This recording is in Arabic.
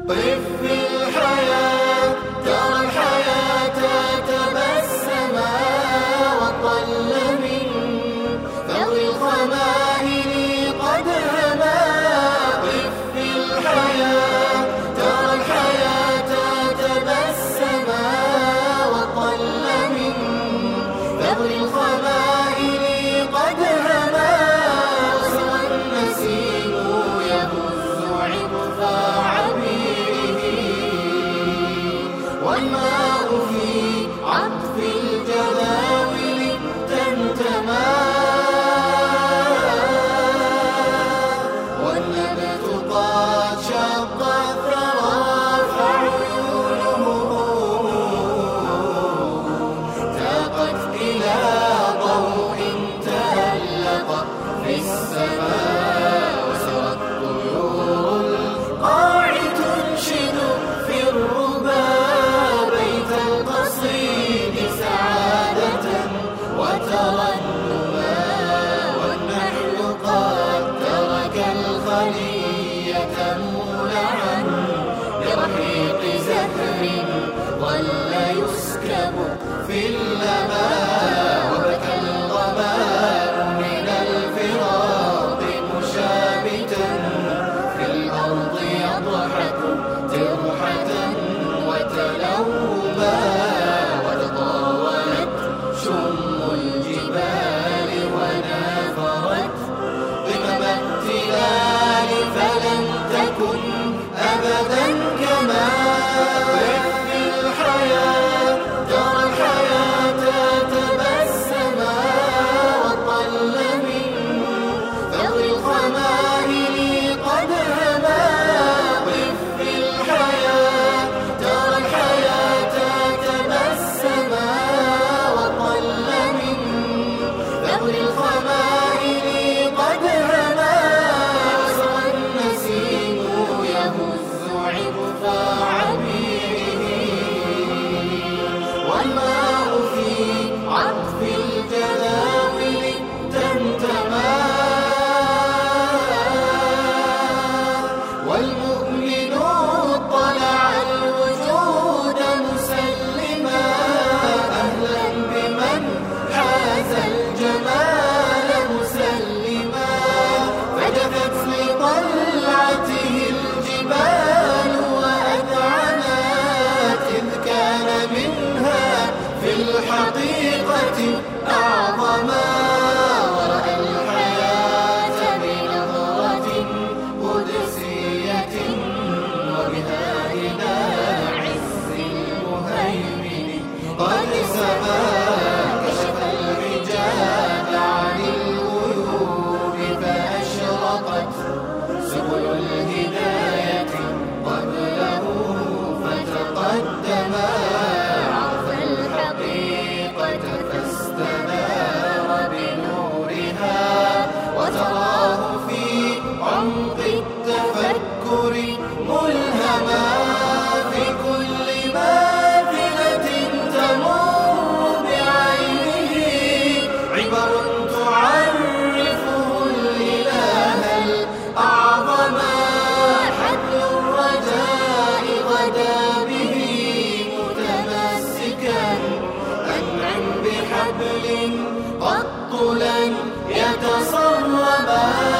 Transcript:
طف في الحياة ترى الحياة تبسما وطل من ذوي الخمائل قد هما. طف في الحياة ترى الحياة تبسما وطل من ذوي الخمائل قد هما. وسوى النسيم يهز عطف عبيره والماء في عطف الجداول تنتمى. والنبت قد شق الثرى فعيونه تاقت إلى ضوء تألق في السماء. وسرى الطيور القاع تنشد في الربا بيت القصيد سعادة وترنما. والنحل قد ترك الخلية مولعا برحيق زهر ظل يسكب في اللماء. وبكى الغمام من الفراق مشابتا في الأرض يضحك ترحة وتلوما. وتطاولت شم الجبال ونافرت قمم التلال فلم تكن أبدا كما. طف في الحياة ترى الحياة تبسما وطل من ذوي الخمائل قد هما. طف في الحياة ترى الحياة تبسما وطل من ذوي الخمائل قد هما. وسوى النسيم يهز عطف عبيره والماء في عطف الجداول تنتمى. والمؤمن اطلع الوجود مسلما أهلا بمن حاز الجمال مسلما. فجفت لطلعته الجبال وأذعنت إذ كان منها في الحقيقة أعظما. ورأى الحياة بنظرة قدسية وبها إلى عز المهيمن قد سما. كشف الحجاب عن الغيوب فأشرقت سبل الهداية قبله فتقدما. عرف الحقيقة فاستنار بنورها وتراه في عمق التفكر ملهما. في كل ماثلة تمر بعينه عبر تعرفه الإله الأعظما. حبل الرجاء غدا به متمسكا أنعم بحبل قط لن يتصرما.